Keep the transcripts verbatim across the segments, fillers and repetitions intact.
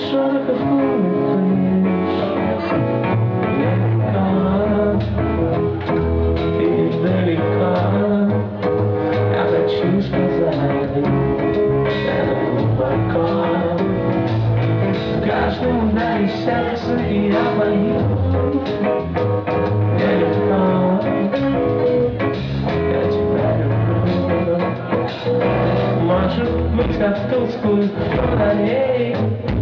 sure to fool me, yeah, come, it's very calm. I bet you сказали, это глубоко. Каждому дали сердце, и я боюсь. Нелегко, я тебя люблю. Может быть, как тусклый фонарей,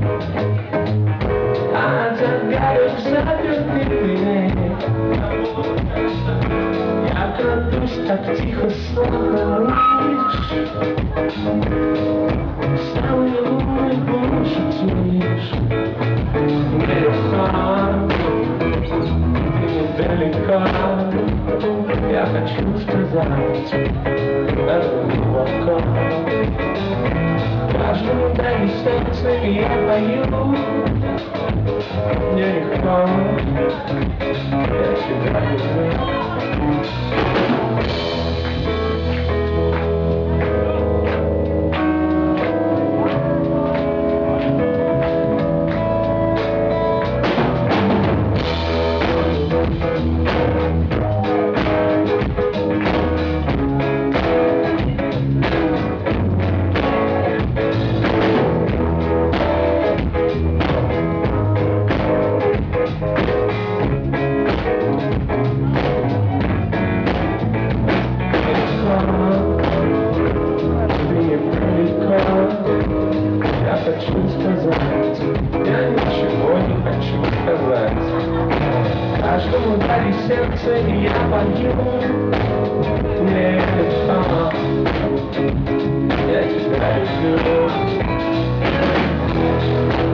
а загорек запертый дверей. Я крадусь так тихо, словно мышь. Самый умный пошутишь. Нелегко, ты недалеко. Я хочу сказать, это глубоко. Каждому дали сердце, и я пою. Нелегко, я тебя люблю. Я хочу сказать, я ничего не хочу сказать. Каждому дали сердце, и я пою. Нелегко, я тебя люблю.